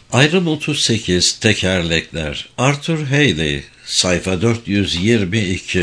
Ayrım 38 Tekerlekler Arthur Haley Sayfa 422.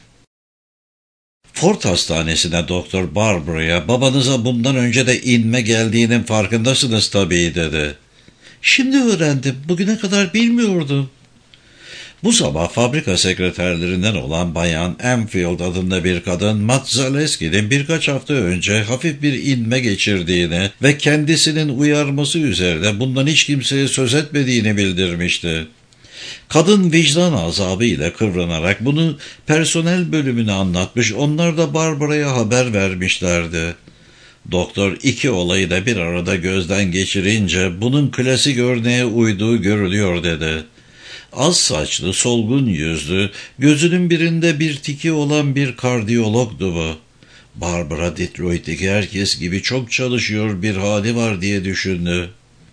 Ford Hastanesi'ne Doktor Barbara'ya babanıza bundan önce de inme geldiğinin farkındasınız tabii dedi. Şimdi öğrendim, bugüne kadar bilmiyordum. Bu sabah fabrika sekreterlerinden olan Bayan Enfield adında bir kadın Matt Zaleski'nin birkaç hafta önce hafif bir inme geçirdiğini ve kendisinin uyarması üzerine bundan hiç kimseye söz etmediğini bildirmişti. Kadın vicdan azabı ile kıvranarak bunu personel bölümüne anlatmış, onlar da Barbara'ya haber vermişlerdi. Doktor iki olayı da bir arada gözden geçirince bunun klasik örneğe uyduğu görülüyor dedi. Az saçlı, solgun yüzlü, gözünün birinde bir tiki olan bir kardiyologdu bu. Barbara Detroit'teki herkes gibi çok çalışıyor bir hali var diye düşündü.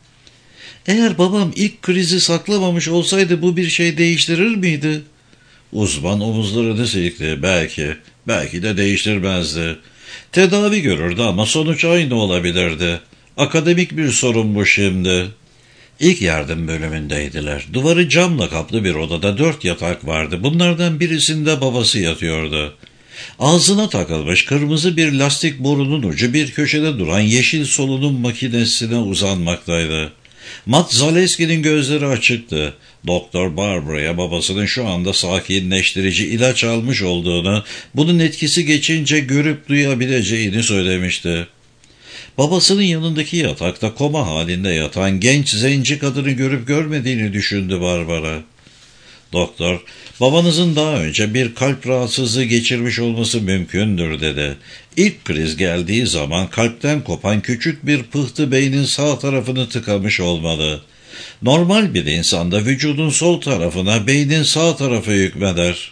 Eğer babam ilk krizi saklamamış olsaydı bu bir şey değiştirir miydi? Uzman omuzlarını silkti. Belki de değiştirmezdi. Tedavi görürdü ama sonuç aynı olabilirdi. Akademik bir sorun bu şimdi. İlk yardım bölümündeydiler. Duvarı camla kaplı bir odada 4 yatak vardı. Bunlardan birisinde babası yatıyordu. Ağzına takılmış kırmızı bir lastik borunun ucu bir köşede duran yeşil solunum makinesine uzanmaktaydı. Matt Zaleski'nin gözleri açıktı. Doktor Barbara'ya babasının şu anda sakinleştirici ilaç almış olduğunu, bunun etkisi geçince görüp duyabileceğini söylemişti. Babasının yanındaki yatakta koma halinde yatan genç zenci kadını görüp görmediğini düşündü Barbara. Doktor, babanızın daha önce bir kalp rahatsızlığı geçirmiş olması mümkündür dedi. İlk kriz geldiği zaman kalpten kopan küçük bir pıhtı beynin sağ tarafını tıkamış olmalı. Normal bir insanda vücudun sol tarafına, beynin sağ tarafı hükmeder.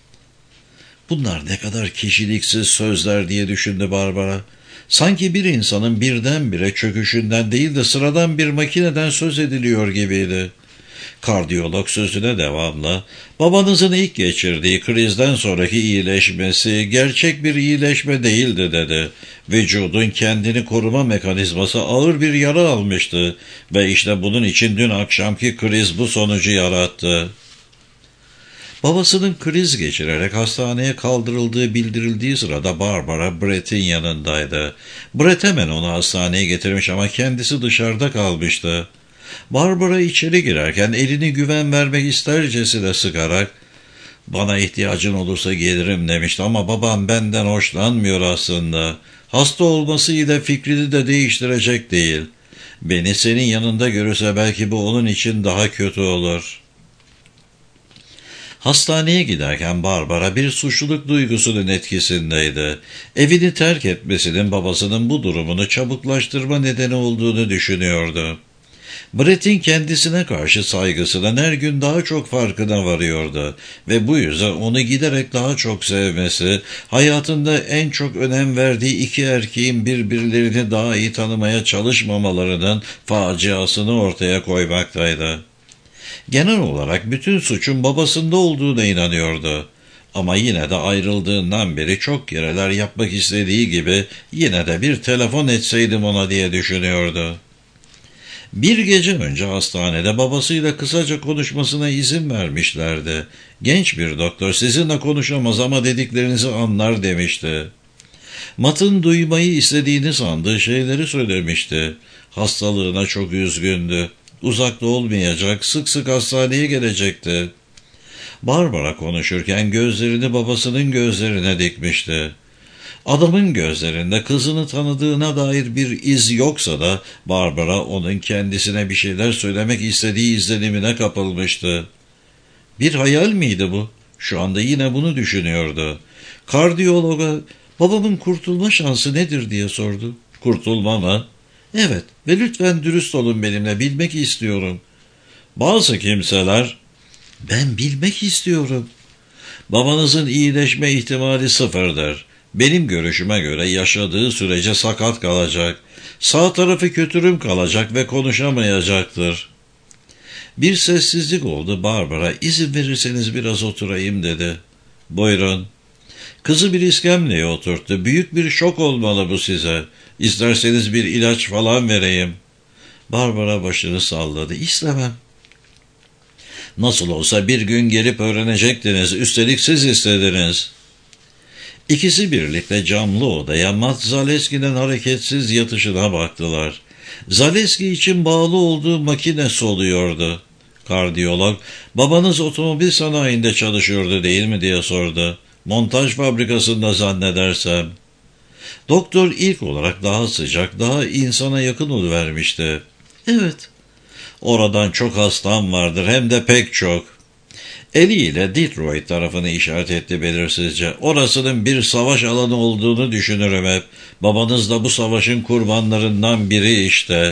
Bunlar ne kadar kişiliksiz sözler diye düşündü Barbara. Sanki bir insanın birdenbire çöküşünden değil de sıradan bir makineden söz ediliyor gibiydi. Kardiyolog sözüne devamla, babanızın ilk geçirdiği krizden sonraki iyileşmesi gerçek bir iyileşme değildi dedi. Vücudun kendini koruma mekanizması ağır bir yara almıştı ve işte bunun için dün akşamki kriz bu sonucu yarattı. Babasının kriz geçirerek hastaneye kaldırıldığı bildirildiği sırada Barbara Brett'in yanındaydı. Brett hemen onu hastaneye getirmiş ama kendisi dışarıda kalmıştı. Barbara içeri girerken elini güven vermek istercesine sıkarak "Bana ihtiyacın olursa gelirim" demişti ama babam benden hoşlanmıyor aslında. Hasta olmasıyla fikrini de değiştirecek değil. Beni senin yanında görürse belki bu onun için daha kötü olur. Hastaneye giderken Barbara bir suçluluk duygusunun etkisindeydi. Evini terk etmesinin babasının bu durumunu çabuklaştırma nedeni olduğunu düşünüyordu. Brett'in kendisine karşı saygısının her gün daha çok farkına varıyordu ve bu yüzden onu giderek daha çok sevmesi, hayatında en çok önem verdiği iki erkeğin birbirlerini daha iyi tanımaya çalışmamalarının faciasını ortaya koymaktaydı. Genel olarak bütün suçun babasında olduğuna inanıyordu. Ama yine de ayrıldığından beri çok kereler yapmak istediği gibi yine de bir telefon etseydim ona diye düşünüyordu. Bir gece önce hastanede babasıyla kısaca konuşmasına izin vermişlerdi. Genç bir doktor sizinle konuşamaz ama dediklerinizi anlar demişti. Matt'ın duymayı istediğini sandığı şeyleri söylemişti. Hastalığına çok üzgündü. Uzakta olmayacak, sık sık hastaneye gelecekti. Barbara konuşurken gözlerini babasının gözlerine dikmişti. Adamın gözlerinde kızını tanıdığına dair bir iz yoksa da Barbara onun kendisine bir şeyler söylemek istediği izlenimine kapılmıştı. Bir hayal miydi bu? Şu anda yine bunu düşünüyordu. Kardiyologa babamın kurtulma şansı nedir diye sordu. Kurtulma mı? Evet ve lütfen dürüst olun benimle, bilmek istiyorum. Bazı kimseler, ben bilmek istiyorum. Babanızın iyileşme ihtimali sıfırdır. Benim görüşüme göre yaşadığı sürece sakat kalacak. Sağ tarafı kötürüm kalacak ve konuşamayacaktır. Bir sessizlik oldu. Barbara, izin verirseniz biraz oturayım dedi. Buyurun. Kızı bir iskemleye oturttu. Büyük bir şok olmalı bu size. İsterseniz bir ilaç falan vereyim. Barbara başını salladı. İstemem. Nasıl olsa bir gün gelip öğrenecektiniz. Üstelik siz istediniz. İkisi birlikte camlı odaya Mat Zaleski'nin hareketsiz yatışına baktılar. Zaleski için bağlı olduğu makine soluyordu. Kardiyolog, babanız otomobil sanayinde çalışıyordu değil mi diye sordu. Montaj fabrikasında zannedersem. Doktor ilk olarak daha sıcak, daha insana yakın oluvermişti. Evet, oradan çok hastam vardır, hem de pek çok. Eliyle Detroit tarafını işaret etti belirsizce. Orasının bir savaş alanı olduğunu düşünürüm hep. Babanız da bu savaşın kurbanlarından biri işte.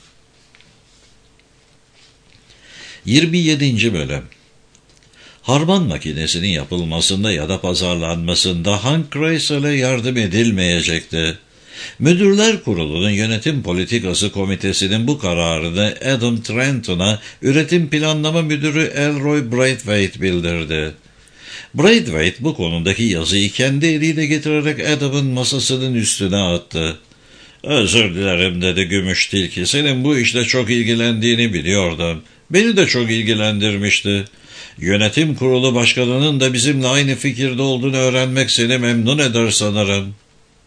27. Bölüm. Harman makinesinin yapılmasında ya da pazarlanmasında Hank Kreisel'e yardım edilmeyecekti. Müdürler Kurulu'nun Yönetim Politikası Komitesi'nin bu kararını Adam Trenton'a Üretim Planlama Müdürü Elroy Braithwaite bildirdi. Braithwaite bu konudaki yazıyı kendi eliyle getirerek Adam'ın masasının üstüne attı. "Özür dilerim," dedi Gümüş Tilki. "Senin bu işle çok ilgilendiğini biliyordum. Beni de çok ilgilendirmişti. Yönetim Kurulu Başkanı'nın da bizimle aynı fikirde olduğunu öğrenmek seni memnun eder sanırım."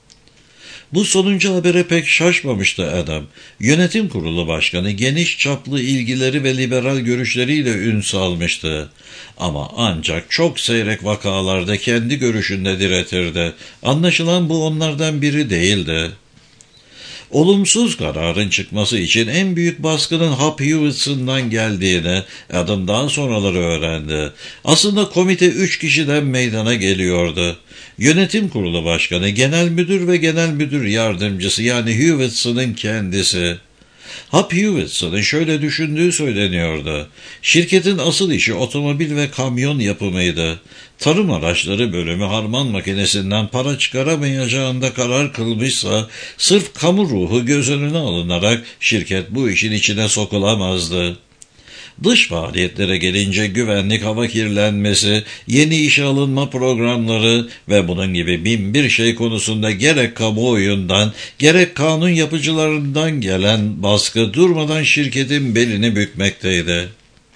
Bu sonuncu habere pek şaşmamıştı adam. Yönetim Kurulu Başkanı geniş çaplı ilgileri ve liberal görüşleriyle ün salmıştı. Ama ancak çok seyrek vakalarda kendi görüşünde diretirdi. Anlaşılan bu onlardan biri değildi. Olumsuz kararın çıkması için en büyük baskının Hap Hewitts'ından geldiğini Adam daha sonraları öğrendi. Aslında komite 3 kişiden meydana geliyordu. Yönetim Kurulu Başkanı, Genel Müdür ve Genel Müdür Yardımcısı, yani Hewitts'ın kendisi. Hap Hewitts'ın şöyle düşündüğü söyleniyordu. Şirketin asıl işi otomobil ve kamyon yapımıydı. Tarım araçları bölümü harman makinesinden para çıkaramayacağında karar kılmışsa, sırf kamu ruhu göz önüne alınarak şirket bu işin içine sokulamazdı. Dış faaliyetlere gelince güvenlik, hava kirlenmesi, yeni işe alınma programları ve bunun gibi bin bir şey konusunda gerek kamuoyundan gerek kanun yapıcılarından gelen baskı durmadan şirketin belini bükmekteydi.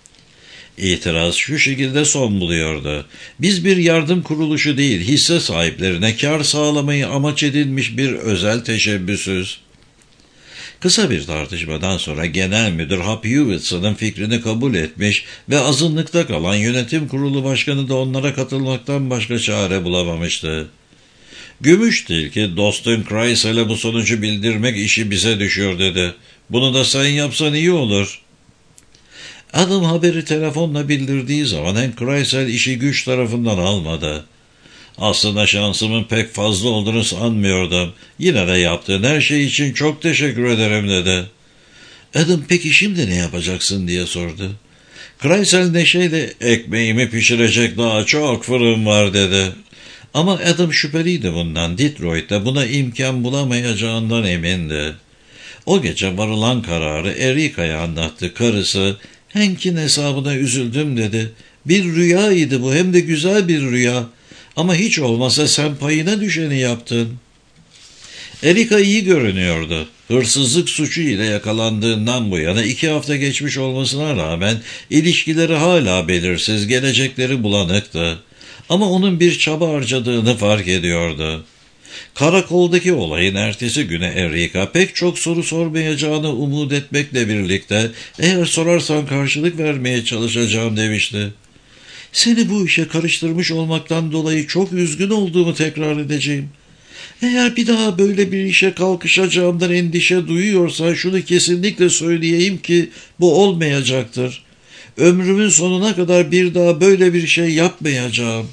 İtiraz şu şekilde son buluyordu. Biz bir yardım kuruluşu değil, hisse sahiplerine kar sağlamayı amaç edinmiş bir özel teşebbüsüz. Kısa bir tartışmadan sonra Genel Müdür Hap Hewitts'ın fikrini kabul etmiş ve azınlıkta kalan Yönetim Kurulu Başkanı da onlara katılmaktan başka çare bulamamıştı. Gümüş Tilki, "Dostun Kreisel'e bu sonucu bildirmek işi bize düşüyor," dedi. "Bunu da sen yapsan iyi olur." Adam haberi telefonla bildirdiği zaman Hank Kreisel işi güç tarafından almadı. "Aslında şansımın pek fazla olduğunu sanmıyordum. Yine de yaptığın her şey için çok teşekkür ederim," dedi. Adam, "Peki şimdi ne yapacaksın?" diye sordu. Kreisel neşeyle, "Ekmeğimi pişirecek daha çok fırın var," dedi. Ama Adam şüpheliydi bundan. Detroit'te buna imkan bulamayacağından emindi. O gece varılan kararı Erica'ya anlattı. Karısı, "Hank'in hesabına üzüldüm," dedi. "Bir rüyaydı bu, hem de güzel bir rüya. Ama hiç olmasa sen payına düşeni yaptın." Erica iyi görünüyordu. Hırsızlık suçu ile yakalandığından bu yana 2 hafta geçmiş olmasına rağmen ilişkileri hala belirsiz, gelecekleri bulanıktı. Ama onun bir çaba harcadığını fark ediyordu. Karakoldaki olayın ertesi güne Erica pek çok soru sormayacağını umut etmekle birlikte, "Eğer sorarsan karşılık vermeye çalışacağım," demişti. "Seni bu işe karıştırmış olmaktan dolayı çok üzgün olduğumu tekrar edeceğim. Eğer bir daha böyle bir işe kalkışacağımdan endişe duyuyorsan şunu kesinlikle söyleyeyim ki bu olmayacaktır. Ömrümün sonuna kadar bir daha böyle bir şey yapmayacağım."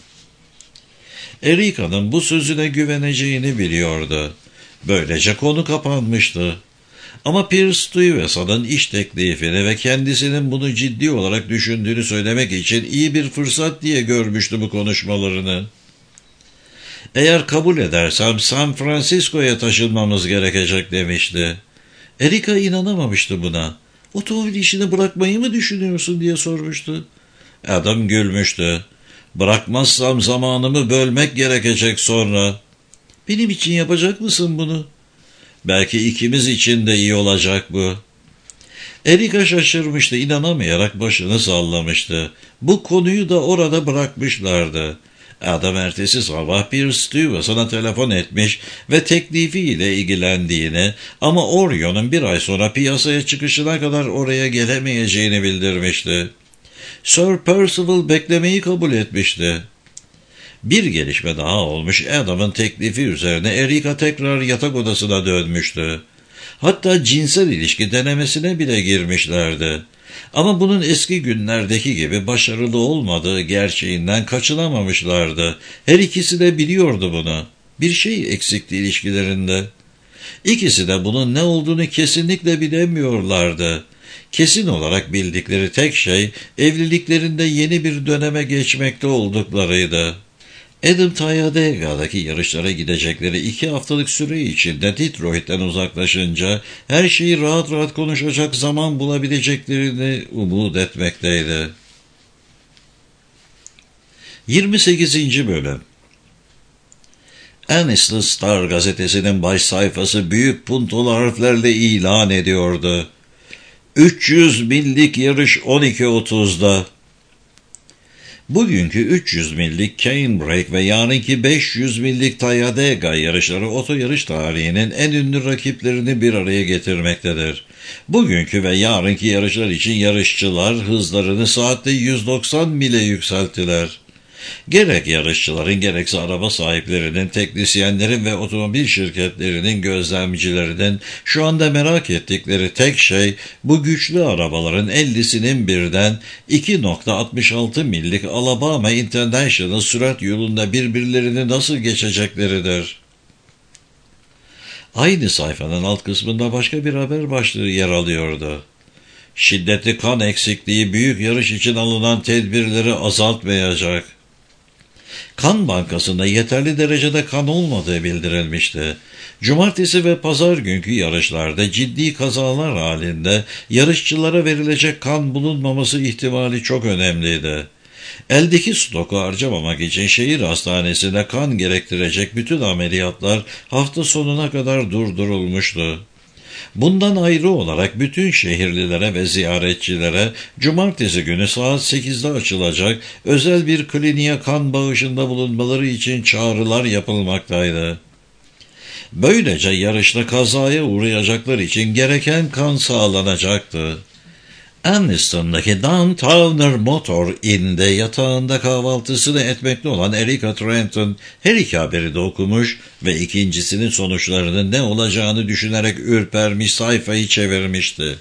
Erica'nın bu sözüne güveneceğini biliyordu. Böylece konu kapanmıştı. Ama Pierce Stuyvesant'ın iş teklifini ve kendisinin bunu ciddi olarak düşündüğünü söylemek için iyi bir fırsat diye görmüştü bu konuşmalarını. "Eğer kabul edersem San Francisco'ya taşınmamız gerekecek," demişti. Erica inanamamıştı buna. "Otomobil işini bırakmayı mı düşünüyorsun?" diye sormuştu. Adam gülmüştü. "Bırakmazsam zamanımı bölmek gerekecek sonra." "Benim için yapacak mısın bunu?" "Belki ikimiz için de iyi olacak bu." Erika şaşırmıştı, inanamayarak başını sallamıştı. Bu konuyu da orada bırakmışlardı. Adam ertesi sabah bir Stuyvesant'a telefon etmiş ve teklifiyle ilgilendiğini ama Orion'un bir ay sonra piyasaya çıkışına kadar oraya gelemeyeceğini bildirmişti. Sir Percival beklemeyi kabul etmişti. Bir gelişme daha olmuş. Adam'ın teklifi üzerine Erika tekrar yatak odasına dönmüştü. Hatta cinsel ilişki denemesine bile girmişlerdi. Ama bunun eski günlerdeki gibi başarılı olmadığı gerçeğinden kaçınamamışlardı. Her ikisi de biliyordu bunu. Bir şey eksikti ilişkilerinde. İkisi de bunun ne olduğunu kesinlikle bilemiyorlardı. Kesin olarak bildikleri tek şey evliliklerinde yeni bir döneme geçmekte olduklarıydı. Adam Talladega'daki yarışlara gidecekleri 2 haftalık süre içinde Detroit'ten uzaklaşınca her şeyi rahat rahat konuşacak zaman bulabileceklerini umut etmekteydi. 28. Bölüm Anniston Star gazetesinin baş sayfası büyük puntolu harflerle ilan ediyordu. 300 millik yarış 12.30'da. Bugünkü 300 millik Canebrake ve yarınki 500 millik Talladega yarışları oto yarış tarihinin en ünlü rakiplerini bir araya getirmektedir. Bugünkü ve yarınki yarışlar için yarışçılar hızlarını saatte 190 mile yükselttiler. Gerek yarışçıların gerekse araba sahiplerinin, teknisyenlerin ve otomobil şirketlerinin gözlemcilerinin şu anda merak ettikleri tek şey bu güçlü arabaların 50'sinin birden 2.66 millik Alabama International sürat yolunda birbirlerini nasıl geçecekleridir. Aynı sayfanın alt kısmında başka bir haber başlığı yer alıyordu. Şiddetli kan eksikliği büyük yarış için alınan tedbirleri azaltmayacak. Kan bankasında yeterli derecede kan olmadığı bildirilmişti. Cumartesi ve pazar günkü yarışlarda ciddi kazalar halinde yarışçılara verilecek kan bulunmaması ihtimali çok önemliydi. Eldeki stoku harcamamak için şehir hastanesinde kan gerektirecek bütün ameliyatlar hafta sonuna kadar durdurulmuştu. Bundan ayrı olarak bütün şehirlilere ve ziyaretçilere cumartesi günü saat 8'de açılacak özel bir kliniğe kan bağışında bulunmaları için çağrılar yapılmaktaydı. Böylece yarışta kazaya uğrayacaklar için gereken kan sağlanacaktı. Anniston'daki Downtowner Motor Inn'de yatağında kahvaltısını etmekte olan Erika Trenton her iki haberi de okumuş ve ikincisinin sonuçlarının ne olacağını düşünerek ürpermiş sayfayı çevirmişti.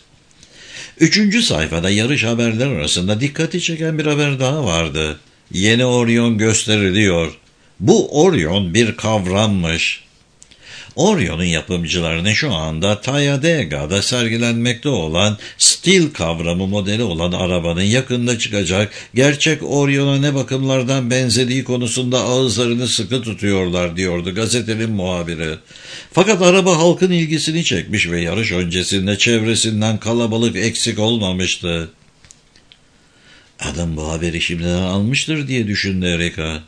3. sayfada yarış haberler arasında dikkati çeken bir haber daha vardı. Yeni Orion gösteriliyor. Bu Orion bir kavrammış. Orion'un yapımcılarının şu anda Talladega'da sergilenmekte olan Steel kavramı modeli olan arabanın yakında çıkacak gerçek Orion'a ne bakımlardan benzediği konusunda ağızlarını sıkı tutuyorlar diyordu gazetenin muhabiri. Fakat araba halkın ilgisini çekmiş ve yarış öncesinde çevresinden kalabalık eksik olmamıştı. Adam bu haberi şimdiden almıştır diye düşündü Erika.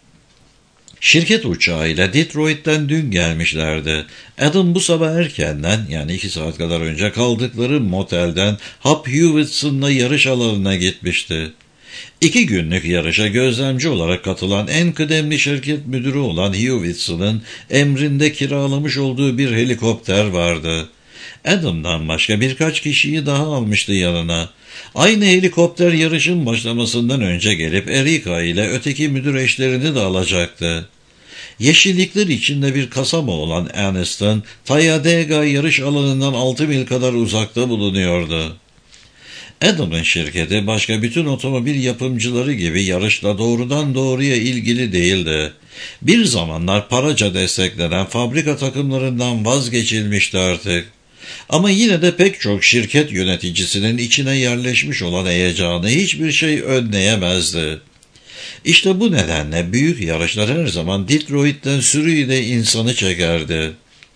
Şirket uçağıyla Detroit'ten dün gelmişlerdi. Adam bu sabah erkenden yani 2 saat kadar önce kaldıkları motelden Hap Hewitt's'ınla yarış alanına gitmişti. 2 günlük yarışa gözlemci olarak katılan en kıdemli şirket müdürü olan Hewitt's'ın emrinde kiralamış olduğu bir helikopter vardı. Adam'dan başka birkaç kişiyi daha almıştı yanına. Aynı helikopter yarışın başlamasından önce gelip Erika ile öteki müdür eşlerini de alacaktı. Yeşillikler içinde bir kasaba olan Anniston, Talladega yarış alanından 6 mil kadar uzakta bulunuyordu. Adam'ın şirketi başka bütün otomobil yapımcıları gibi yarışla doğrudan doğruya ilgili değildi. Bir zamanlar paraca desteklenen fabrika takımlarından vazgeçilmişti artık. Ama yine de pek çok şirket yöneticisinin içine yerleşmiş olan heyecanı hiçbir şey önleyemezdi. İşte bu nedenle büyük yarışlar her zaman Detroit'ten sürüyle insanı çekerdi.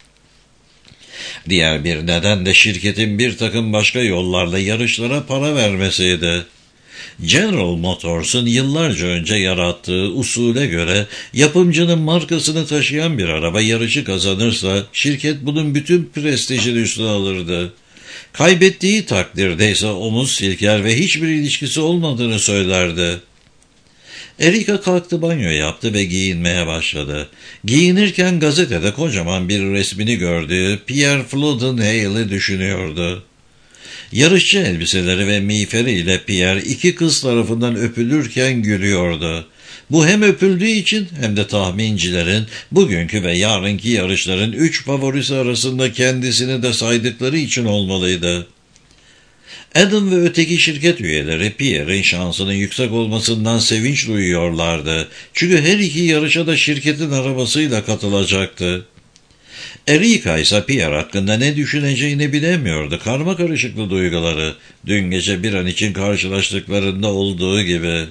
Diğer bir neden de şirketin bir takım başka yollarla yarışlara para vermesiydi. General Motors'un yıllarca önce yarattığı usule göre yapımcının markasını taşıyan bir araba yarışı kazanırsa şirket bunun bütün prestijini üstüne alırdı. Kaybettiği takdirde ise omuz silker ve hiçbir ilişkisi olmadığını söylerdi. Erika kalktı, banyo yaptı ve giyinmeye başladı. Giyinirken gazetede kocaman bir resmini gördüğü Pierre Flodden-Hale'i düşünüyordu. Yarışçı elbiseleri ve miğferiyle Pierre iki kız tarafından öpülürken gülüyordu. Bu hem öpüldüğü için hem de tahmincilerin bugünkü ve yarınki yarışların 3 favorisi arasında kendisini de saydıkları için olmalıydı. Adam ve öteki şirket üyeleri Pierre'in şansının yüksek olmasından sevinç duyuyorlardı. Çünkü her iki yarışa da şirketin arabasıyla katılacaktı. Erika ise Pierre hakkında ne düşüneceğini bilemiyordu. Karmakarışıklı duyguları, dün gece bir an için karşılaştıklarında olduğu gibi.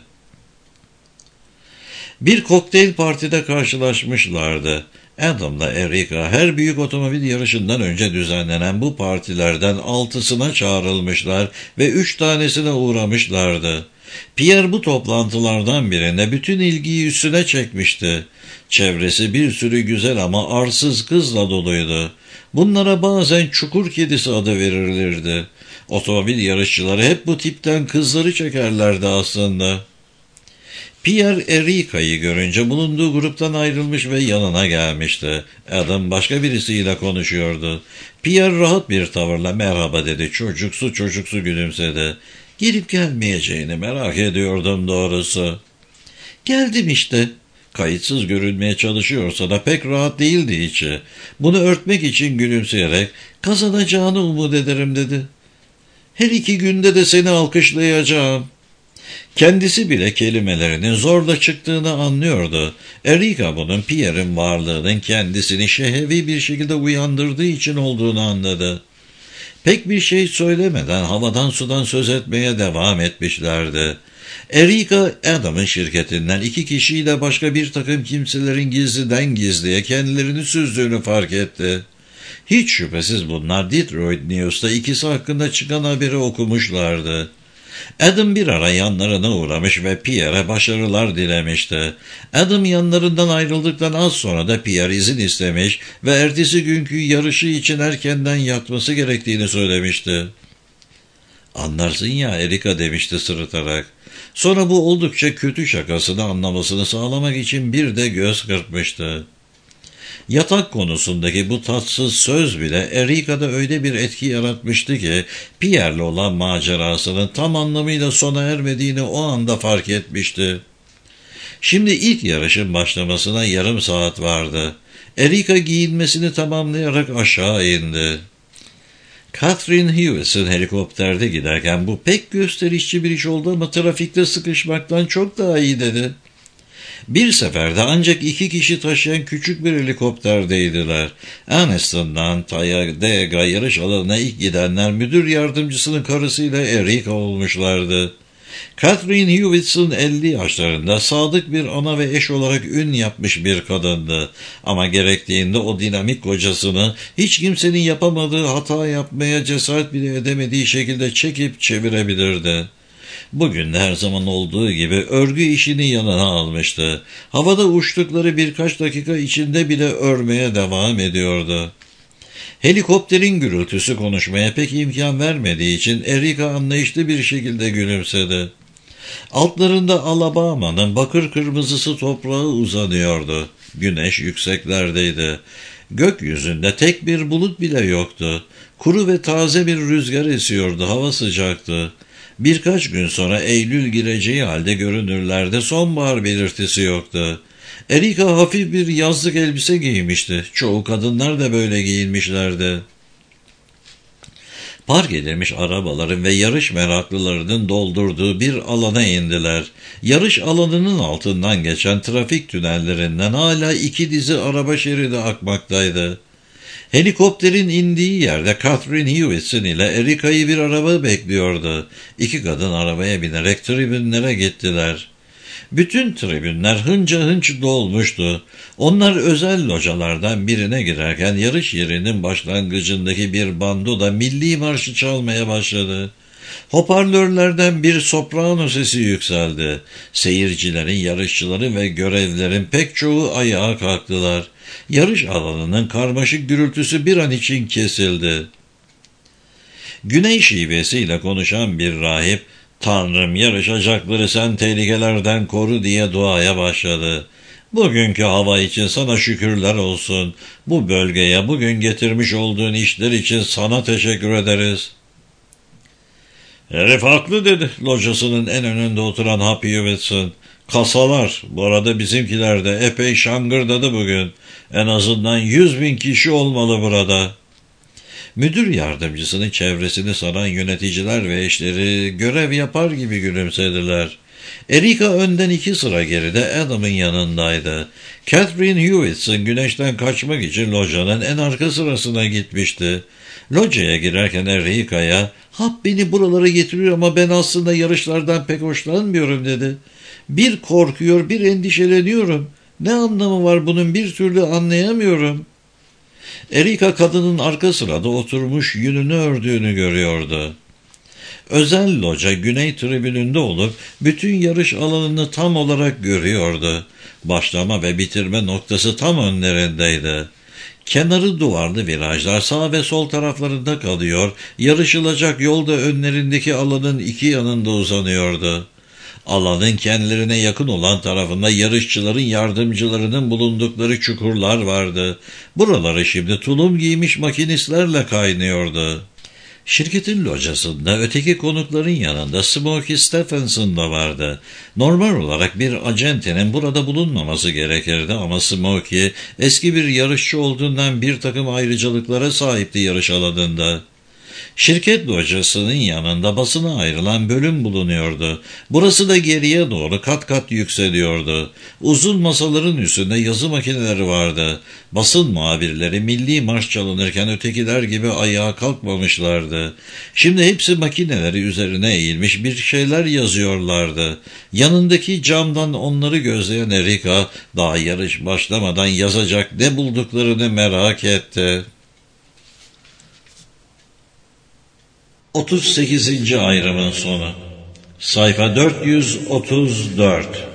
Bir kokteyl partide karşılaşmışlardı. Adam'la Erika her büyük otomobil yarışından önce düzenlenen bu partilerden 6'sına çağrılmışlar ve 3 tanesine uğramışlardı. Pierre bu toplantılardan birinde bütün ilgiyi üstüne çekmişti. Çevresi bir sürü güzel ama arsız kızla doluydu. Bunlara bazen çukur kedisi adı verilirdi. Otomobil yarışçıları hep bu tipten kızları çekerlerdi aslında. Pierre Erika'yı görünce bulunduğu gruptan ayrılmış ve yanına gelmişti. Adam başka birisiyle konuşuyordu. Pierre rahat bir tavırla merhaba dedi. Çocuksu gülümsedi. Gelip gelmeyeceğini merak ediyordum doğrusu. Geldim işte. Kayıtsız görünmeye çalışıyorsa da pek rahat değildi içi. Bunu örtmek için gülümseyerek kazanacağını umut ederim dedi. Her 2 günde de seni alkışlayacağım. Kendisi bile kelimelerinin zorla çıktığını anlıyordu. Erika bunun Pierre'in varlığının kendisini şehevi bir şekilde uyandırdığı için olduğunu anladı. Pek bir şey söylemeden havadan sudan söz etmeye devam etmişlerdi. Erika, Adam'ın şirketinden 2 kişiyle başka bir takım kimselerin gizliden gizliye kendilerini süzdüğünü fark etti. Hiç şüphesiz bunlar Detroit News'ta ikisi hakkında çıkan haberi okumuşlardı. Adam bir ara yanlarına uğramış ve Pierre'e başarılar dilemişti. Adam yanlarından ayrıldıktan az sonra da Pierre izin istemiş ve ertesi günkü yarışı için erkenden yatması gerektiğini söylemişti. Anlarsın ya Erika demişti sırıtarak. Sonra bu oldukça kötü şakasını anlamasını sağlamak için bir de göz kırpmıştı. Yatak konusundaki bu tatsız söz bile Erika'da öyle bir etki yaratmıştı ki Pierre'le olan macerasının tam anlamıyla sona ermediğini o anda fark etmişti. Şimdi ilk yarışın başlamasına yarım saat vardı. Erika giyinmesini tamamlayarak aşağı indi. Catherine Hewitson helikopterde giderken bu pek gösterişçi bir iş oldu ama trafikte sıkışmaktan çok daha iyi dedi. Bir seferde ancak 2 kişi taşıyan küçük bir helikopterdeydiler. Anniston'dan Talladega yarış alanına ilk gidenler müdür yardımcısının karısıyla Erika olmuşlardı. Catherine Hewitson 50 yaşlarında sadık bir ana ve eş olarak ün yapmış bir kadındı. Ama gerektiğinde o dinamik kocasını hiç kimsenin yapamadığı hata yapmaya cesaret bile edemediği şekilde çekip çevirebilirdi. Bugün de her zaman olduğu gibi örgü işini yanına almıştı. Havada uçtukları birkaç dakika içinde bile örmeye devam ediyordu. Helikopterin gürültüsü konuşmaya pek imkan vermediği için Erika anlayışlı bir şekilde gülümsedi. Altlarında Alabama'nın bakır kırmızısı toprağı uzanıyordu. Güneş yükseklerdeydi. Gökyüzünde tek bir bulut bile yoktu. Kuru ve taze bir rüzgar esiyordu. Hava sıcaktı. Birkaç gün sonra Eylül gireceği halde görünürlerde sonbahar belirtisi yoktu. Erika hafif bir yazlık elbise giymişti. Çoğu kadınlar da böyle giyinmişlerdi. Park edilmiş arabaların ve yarış meraklılarının doldurduğu bir alana indiler. Yarış alanının altından geçen trafik tünellerinden hala 2 dizi araba şeridi akmaktaydı. Helikopterin indiği yerde Catherine Hewitson ile Erika'yı bir araba bekliyordu. 2 kadın arabaya binerek tribünlere gittiler. Bütün tribünler hınca hınç dolmuştu. Onlar özel localardan birine girerken yarış yerinin başlangıcındaki bir bandoda milli marşı çalmaya başladı. Hoparlörlerden bir soprano sesi yükseldi. Seyircilerin, yarışçıların ve görevlilerin pek çoğu ayağa kalktılar. Yarış alanının karmaşık gürültüsü bir an için kesildi. Güney şivesiyle konuşan bir rahip, "Tanrım, yarışacakları sen tehlikelerden koru" diye duaya başladı. "Bugünkü hava için sana şükürler olsun. Bu bölgeye bugün getirmiş olduğun işler için sana teşekkür ederiz." "Herif haklı," dedi locasının en önünde oturan Happy Hewitson. "Kasalar, bu arada bizimkiler de epey şangırdadı bugün. En azından 100.000 kişi olmalı burada." Müdür yardımcısını çevresini saran yöneticiler ve eşleri görev yapar gibi gülümsediler. Erika önden 2 sıra geride Adam'ın yanındaydı. Catherine Hewitson güneşten kaçmak için locanın en arka sırasına gitmişti. Locaya girerken Erika'ya, "Hap beni buralara getiriyor ama ben aslında yarışlardan pek hoşlanmıyorum," dedi. "Bir korkuyor, bir endişeleniyorum. Ne anlamı var bunun, bir türlü anlayamıyorum." Erika kadının arka sırada oturmuş yününü ördüğünü görüyordu. Özel loca güney tribününde olup bütün yarış alanını tam olarak görüyordu. Başlama ve bitirme noktası tam önlerindeydi. Kenarı duvarlı virajlar sağ ve sol taraflarında kalıyor, yarışılacak yolda önlerindeki alanın 2 yanında uzanıyordu. Alanın kendilerine yakın olan tarafında yarışçıların yardımcılarının bulundukları çukurlar vardı. Buraları şimdi tulum giymiş makinistlerle kaynıyordu. Şirketin locasında öteki konukların yanında Smokey Stephenson da vardı. Normal olarak bir acentenin burada bulunmaması gerekirdi ama Smokey eski bir yarışçı olduğundan bir takım ayrıcalıklara sahipti yarış alanında. Şirket locasının yanında basına ayrılan bölüm bulunuyordu. Burası da geriye doğru kat kat yükseliyordu. Uzun masaların üstünde yazı makineleri vardı. Basın muhabirleri milli marş çalınırken ötekiler gibi ayağa kalkmamışlardı. Şimdi hepsi makineleri üzerine eğilmiş bir şeyler yazıyorlardı. Yanındaki camdan onları gözleyen Erika daha yarış başlamadan yazacak ne bulduklarını merak etti. 38. ayrımın sonu. Sayfa 434.